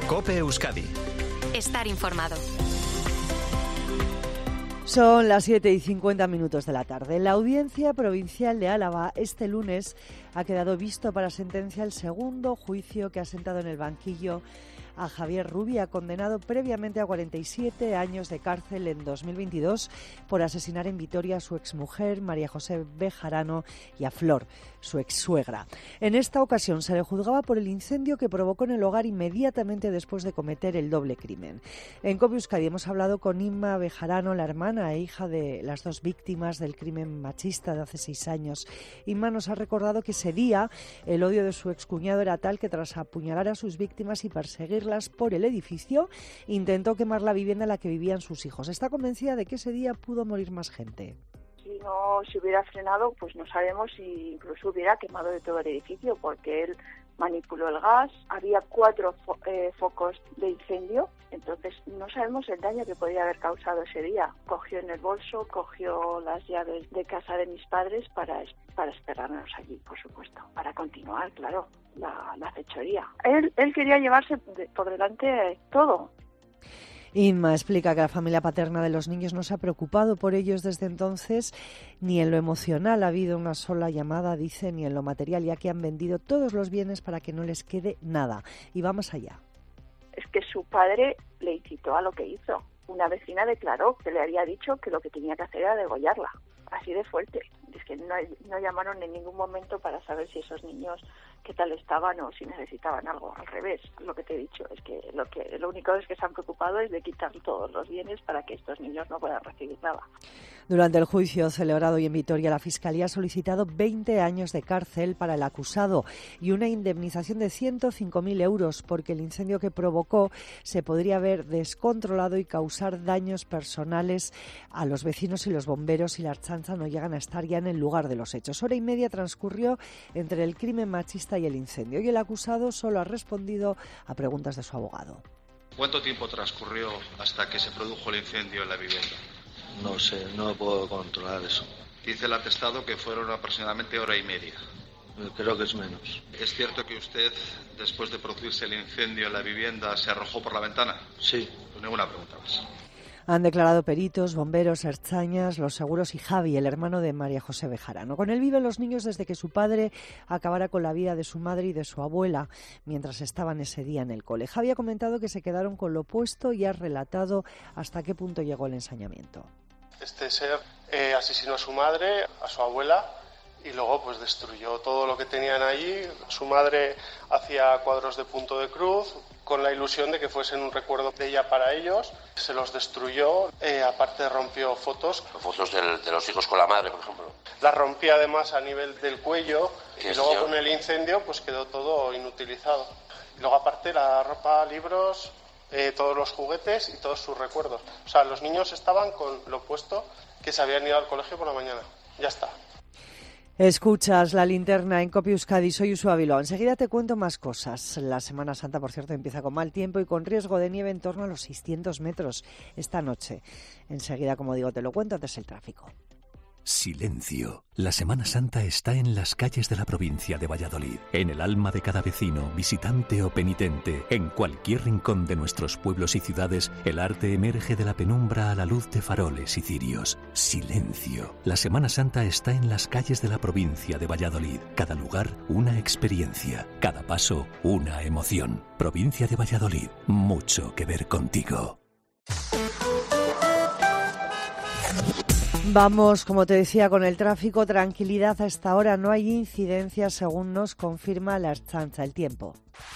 COPE Euskadi. Estar informado. Son las 7:50 de la tarde. La Audiencia Provincial de Álava este lunes ha quedado visto para sentencia el segundo juicio que ha sentado en el banquillo a Javier Rubia, condenado previamente a 47 años de cárcel en 2022 por asesinar en Vitoria a su exmujer María José Bejarano y a Flor, su exsuegra. En esta ocasión se le juzgaba por el incendio que provocó en el hogar inmediatamente después de cometer el doble crimen. En COPE Euskadi hemos hablado con Inma Bejarano, la hermana e hija de las dos víctimas del crimen machista de hace 6 años. Inma nos ha recordado que ese día el odio de su excuñado era tal que tras apuñalar a sus víctimas y perseguirlas por el edificio, intentó quemar la vivienda en la que vivían sus hijos. Está convencida de que ese día pudo morir más gente. Si no se hubiera frenado, pues no sabemos si incluso hubiera quemado de todo el edificio, porque él manipuló el gas, había 4 focos de incendio, entonces no sabemos el daño que podría haber causado ese día. Cogió en el bolso, cogió las llaves de casa de mis padres para esperarnos allí, por supuesto, para continuar, claro, la fechoría. Él quería llevarse por delante todo. Inma explica que la familia paterna de los niños no se ha preocupado por ellos desde entonces, ni en lo emocional ha habido una sola llamada, dice, ni en lo material, ya que han vendido todos los bienes para que no les quede nada. Y va más allá. Es que su padre le incitó a lo que hizo. Una vecina declaró que le había dicho que lo que tenía que hacer era degollarla. Así de fuerte. Es que no llamaron en ningún momento para saber si esos niños qué tal estaban o si necesitaban algo. Al revés, lo que te he dicho es que lo único es que se han preocupado es de quitar todos los bienes para que estos niños no puedan recibir nada. Durante el juicio celebrado hoy en Vitoria, la Fiscalía ha solicitado 20 años de cárcel para el acusado y una indemnización de 105.000 euros porque el incendio que provocó se podría haber descontrolado y causar daños personales a los vecinos, y los bomberos y la Ertzaintza no llegan a estar ya en el lugar de los hechos. Hora y media transcurrió entre el crimen machista y el incendio, y el acusado solo ha respondido a preguntas de su abogado. ¿Cuánto tiempo transcurrió hasta que se produjo el incendio en la vivienda? No sé, no puedo controlar eso. Dice el atestado que fueron aproximadamente hora y media. Creo que es menos. ¿Es cierto que usted, después de producirse el incendio en la vivienda, se arrojó por la ventana? Sí. Pues ninguna pregunta más. Han declarado peritos, bomberos, ertzainas, los seguros y Javi, el hermano de María José Bejarano. Con él viven los niños desde que su padre acabara con la vida de su madre y de su abuela mientras estaban ese día en el cole. Javi ha comentado que se quedaron con lo opuesto y ha relatado hasta qué punto llegó el ensañamiento. Este ser asesinó a su madre, a su abuela, y luego pues destruyó todo lo que tenían allí. Su madre hacía cuadros de punto de cruz con la ilusión de que fuesen un recuerdo de ella para ellos. Se los destruyó, aparte rompió fotos. Fotos de los hijos con la madre, por ejemplo. Las rompía además a nivel del cuello y luego con el incendio pues quedó todo inutilizado. Y luego aparte la ropa, libros, todos los juguetes y todos sus recuerdos. O sea, los niños estaban con lo opuesto, que se habían ido al colegio por la mañana. Ya está. Escuchas La Linterna en COPE Euskadi, soy Usua Bilbao. Enseguida te cuento más cosas. La Semana Santa, por cierto, empieza con mal tiempo y con riesgo de nieve en torno a los 600 metros esta noche. Enseguida, como digo, te lo cuento, antes el tráfico. Silencio. La Semana Santa está en las calles de la provincia de Valladolid, en el alma de cada vecino, visitante o penitente. En cualquier rincón de nuestros pueblos y ciudades, el arte emerge de la penumbra a la luz de faroles y cirios. Silencio. La Semana Santa está en las calles de la provincia de Valladolid. Cada lugar, una experiencia. Cada paso, una emoción. Provincia de Valladolid. Mucho que ver contigo. Vamos, como te decía, con el tráfico. Tranquilidad a esta hora, no hay incidencias según nos confirma la Ertzaintza. El tiempo.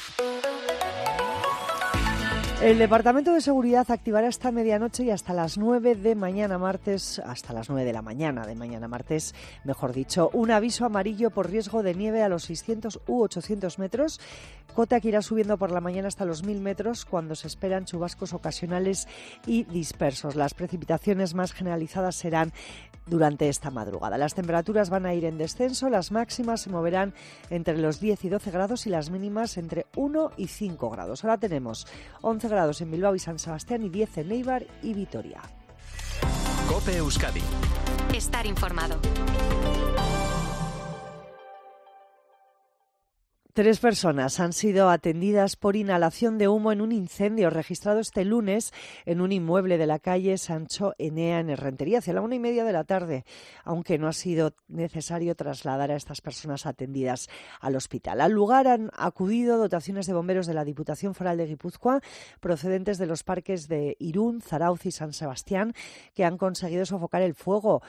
El Departamento de Seguridad activará esta medianoche y hasta las 9 de mañana martes, hasta las 9 de la mañana de mañana martes, mejor dicho, un aviso amarillo por riesgo de nieve a los 600 u 800 metros, cota que irá subiendo por la mañana hasta los 1000 metros cuando se esperan chubascos ocasionales y dispersos. Las precipitaciones más generalizadas serán durante esta madrugada. Las temperaturas van a ir en descenso, las máximas se moverán entre los 10 y 12 grados y las mínimas entre 1 y 5 grados. Ahora tenemos 11 grados en Bilbao y San Sebastián y 10 en Eibar y Vitoria. COPE Euskadi. Estar informado. 3 personas han sido atendidas por inhalación de humo en un incendio registrado este lunes en un inmueble de la calle Sancho Enea en Errentería, hacia la 1:30 de la tarde, aunque no ha sido necesario trasladar a estas personas atendidas al hospital. Al lugar han acudido dotaciones de bomberos de la Diputación Foral de Guipúzcoa, procedentes de los parques de Irún, Zarautz y San Sebastián, que han conseguido sofocar el fuego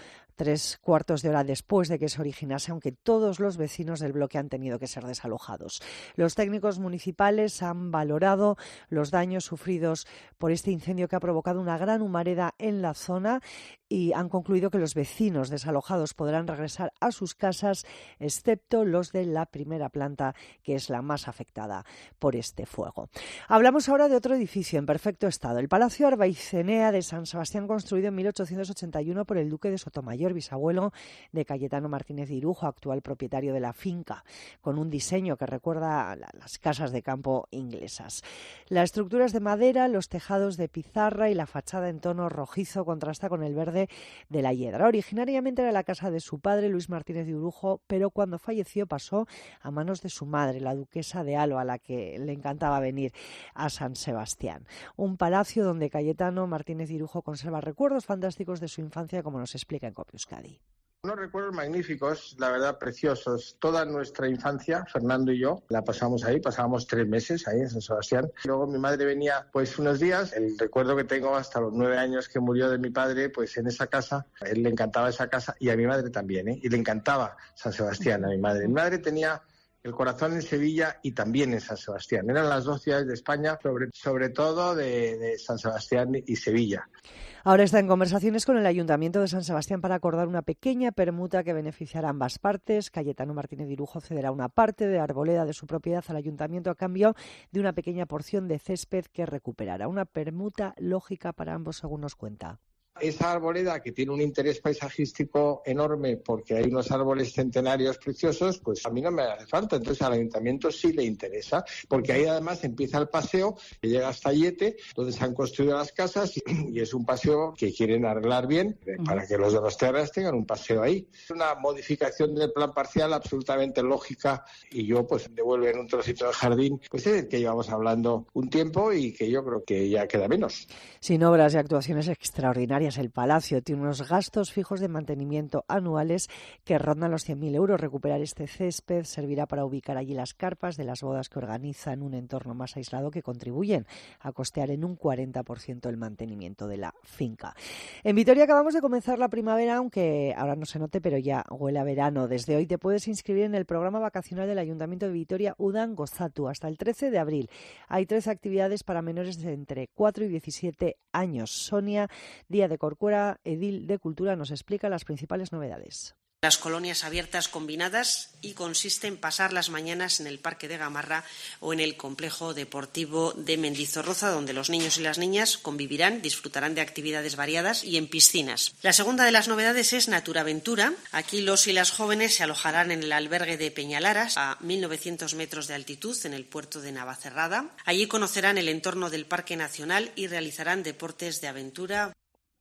3/4 de hora después de que se originase, aunque todos los vecinos del bloque han tenido que ser desalojados. Los técnicos municipales han valorado los daños sufridos por este incendio que ha provocado una gran humareda en la zona y han concluido que los vecinos desalojados podrán regresar a sus casas, excepto los de la primera planta, que es la más afectada por este fuego. Hablamos ahora de otro edificio en perfecto estado, el Palacio Arbaizenea de San Sebastián, construido en 1881 por el duque de Sotomayor, bisabuelo de Cayetano Martínez de Irujo, actual propietario de la finca, con un diseño que recuerda a las casas de campo inglesas. La estructura es de madera, los tejados de pizarra y la fachada en tono rojizo contrasta con el verde de la hiedra. Originariamente era la casa de su padre, Luis Martínez de Irujo, pero cuando falleció pasó a manos de su madre, la duquesa de Alba, a la que le encantaba venir a San Sebastián. Un palacio donde Cayetano Martínez de Irujo conserva recuerdos fantásticos de su infancia, como nos explica en Copi Euskadi. Unos recuerdos magníficos, la verdad, preciosos. Toda nuestra infancia, Fernando y yo, la pasamos ahí, pasábamos 3 meses ahí en San Sebastián. Luego mi madre venía pues unos días. El recuerdo que tengo hasta los 9 años que murió de mi padre, pues en esa casa. A él le encantaba esa casa y a mi madre también, y le encantaba San Sebastián a mi madre. Mi madre tenía el corazón en Sevilla y también en San Sebastián. Eran las 2 ciudades de España, sobre todo de San Sebastián y Sevilla. Ahora está en conversaciones con el Ayuntamiento de San Sebastián para acordar una pequeña permuta que beneficiará a ambas partes. Cayetano Martínez de Irujo cederá una parte de arboleda de su propiedad al Ayuntamiento a cambio de una pequeña porción de césped que recuperará. Una permuta lógica para ambos, según nos cuenta. Esa arboleda, que tiene un interés paisajístico enorme porque hay unos árboles centenarios preciosos, pues a mí no me hace falta. Entonces al ayuntamiento sí le interesa, porque ahí además empieza el paseo que llega hasta Yete, donde se han construido las casas y es un paseo que quieren arreglar bien para que los de los terras tengan un paseo ahí. Es una modificación del plan parcial absolutamente lógica y yo pues devuelven un trocito de jardín, pues es el que llevamos hablando un tiempo y que yo creo que ya queda menos. Sin obras y actuaciones extraordinarias, el Palacio tiene unos gastos fijos de mantenimiento anuales que rondan los 100.000 euros. Recuperar este césped servirá para ubicar allí las carpas de las bodas que organiza en un entorno más aislado, que contribuyen a costear en un 40% el mantenimiento de la finca. En Vitoria acabamos de comenzar la primavera, aunque ahora no se note, pero ya huele a verano. Desde hoy te puedes inscribir en el programa vacacional del Ayuntamiento de Vitoria Udan Gozatu hasta el 13 de abril. Hay 13 actividades para menores de entre 4 y 17 años. Sonia Díaz de Corcuera, edil de Cultura, nos explica las principales novedades. Las colonias abiertas combinadas y consiste en pasar las mañanas en el Parque de Gamarra o en el complejo deportivo de Mendizorroza, donde los niños y las niñas convivirán, disfrutarán de actividades variadas y en piscinas. La segunda de las novedades es Naturaventura. Aquí los y las jóvenes se alojarán en el albergue de Peñalaras, a 1.900 metros de altitud, en el puerto de Navacerrada. Allí conocerán el entorno del Parque Nacional y realizarán deportes de aventura.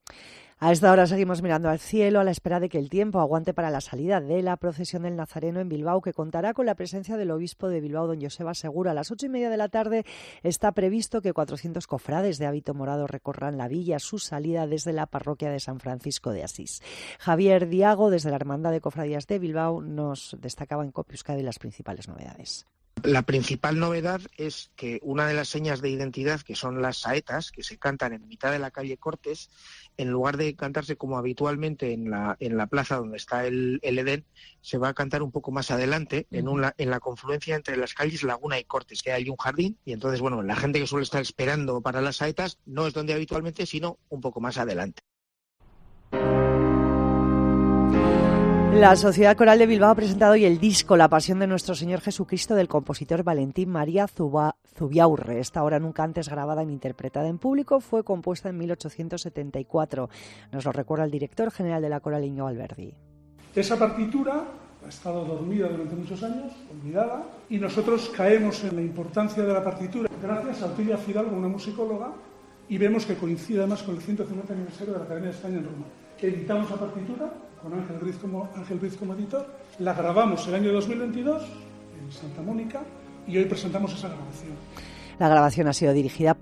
A esta hora seguimos mirando al cielo a la espera de que el tiempo aguante para la salida de la procesión del Nazareno en Bilbao, que contará con la presencia del obispo de Bilbao, don Joseba Segura. A las 8:30 de la tarde está previsto que 400 cofrades de hábito morado recorran la villa, su salida desde la parroquia de San Francisco de Asís. Javier Diago, desde la Hermandad de Cofradías de Bilbao, nos destacaba en Copi Euskadi las principales novedades. La principal novedad es que una de las señas de identidad, que son las saetas, que se cantan en mitad de la calle Cortes, en lugar de cantarse como habitualmente en la plaza donde está el Edén, se va a cantar un poco más adelante, en la confluencia entre las calles Laguna y Cortes, que hay un jardín, y entonces, bueno, la gente que suele estar esperando para las saetas no es donde habitualmente, sino un poco más adelante. La Sociedad Coral de Bilbao ha presentado hoy el disco La Pasión de Nuestro Señor Jesucristo del compositor Valentín María Zubiaurre. Esta obra nunca antes grabada ni interpretada en público fue compuesta en 1874. Nos lo recuerda el director general de la Coral, Íñigo Alberdi. Esa partitura ha estado dormida durante muchos años, olvidada, y nosotros caemos en la importancia de la partitura gracias a Otilia Fidalgo, una musicóloga, y vemos que coincide además con el 150 aniversario de la Academia de España en Roma. Editamos la partitura con Ángel Briz como editor, la grabamos el año 2022, en Santa Mónica, y hoy presentamos esa grabación. La grabación ha sido dirigida